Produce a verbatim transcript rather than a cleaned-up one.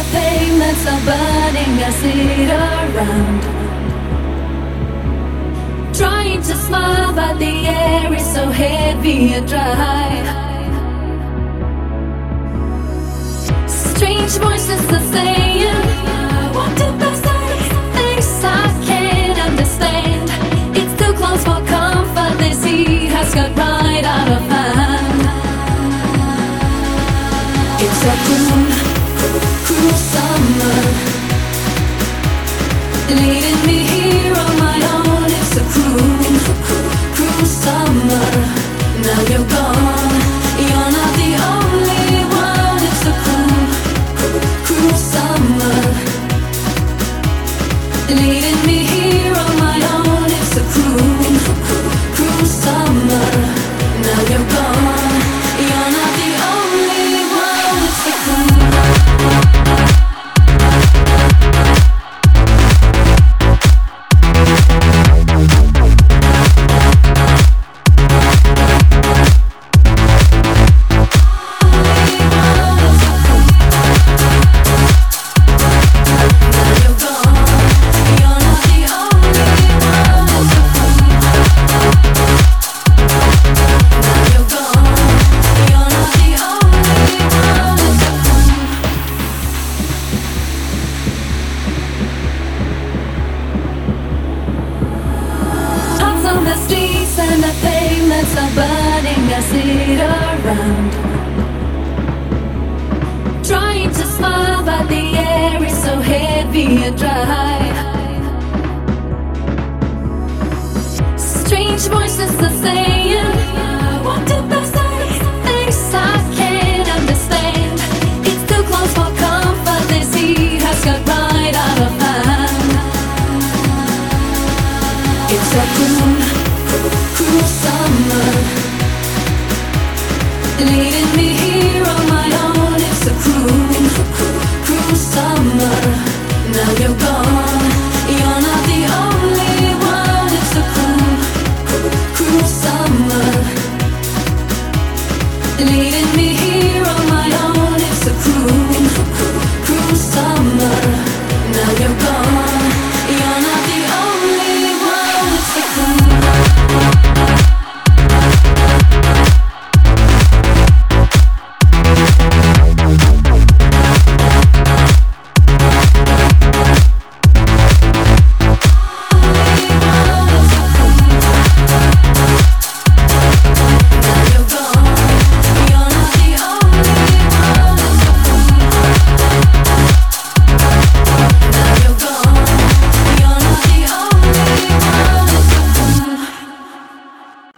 the pavements are burning. I sit around, trying to smile, but the air is so heavy and dry. Strange voices are saying, what did they say? Things I can't understand. It's too close for comfort. This sea has got right out of hand. It's a cruel, cruel summer, leading me here on my own. It's a cruel, cruel summer. Now you're gone, you're not the only one. It's a cruel, cruel summer, leading me here on my own. It's a cruel, cruel summer. Now you're gone, you're not the only one. It's a cruel. Are burning, I sit around, trying to smile, but the air is so heavy and dry. Strange voices are saying,